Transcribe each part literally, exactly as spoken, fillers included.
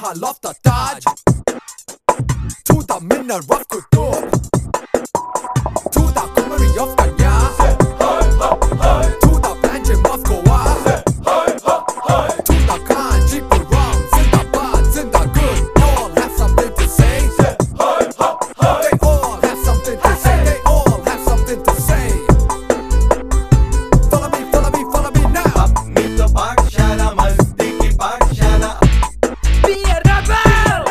loft the Taj to the mineral of Qutub, to the Qumri of Kanya, to the Panjim of Goa, to the Kanchipuram, Zindabad, Zindagud. All have something to say. They all have something to say. They all have something to say. Follow me, follow me, follow me now. अपनी तो पाठशाला मस्ती की पाठशाला Be a rebel!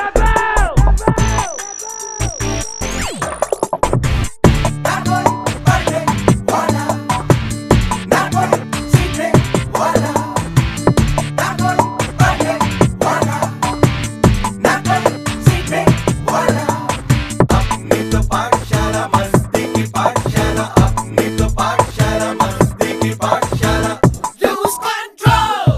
ना कोई पढ़ने वाला, ना कोई सीखने वाला, ना कोई पढ़ने वाला, ना कोई सीखने वाला। अपनी तो पाठशाला मस्ती की पाठशाला, अपनी तो पाठशाला मस्ती की पाठशाला। Lose control!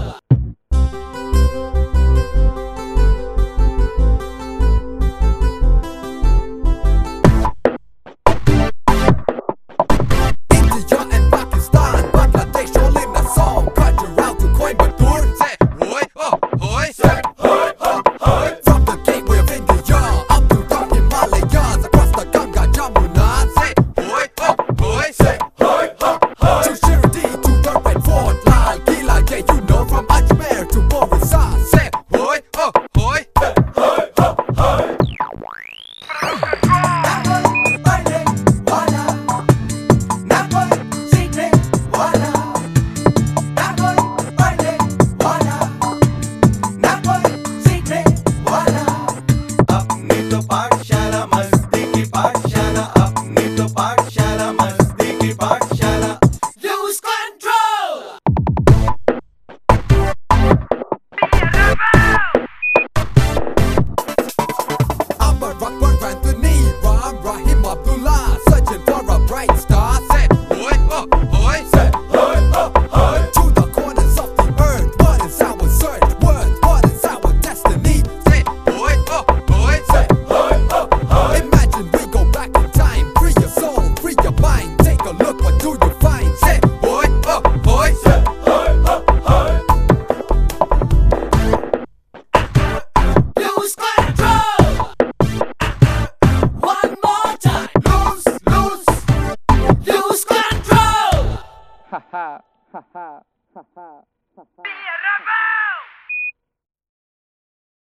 India and Pakistan, Bangladesh all in a song. Gujarat to Coimbatore, say hoy ho hoy, say hoy ho hoy. From the gateway of India up to the Himalayas, across the Ganga Jamuna, say hoy ho hoy, say hoy ho hoy. To Shirdi, to the Red Fort, Lal Killa, yeah you know, from Ajmer to Orissa, say hoy ho hoy, say hoy ho hoy. ना कोई पढ़ने वाला, ना कोई सीखने वाला, ना कोई पढ़ने वाला, ना कोई सीखने वाला। अपनी तो पाठशाला मस्ती की पाठशाला, अपनी तो पाठशाला मस्ती की पाठशाला। Lose control! Amar Akbar Anthony, Ram Rahim Abdullah, searching for a bright star. Say hoy ho hoy, say hoy ho hoy. To the corners of the earth, what is our search? Worth, what is our destiny? Say hoy ho hoy, say hoy ho hoy. Imagine we go back in time, free your soul, free your mind. Take a look, what do you find? Say hoy ho hoy, say hoy ho hoy. Lose control! One more time! Lose, lose, Lose control! Ha ha ha ha ha ha ha.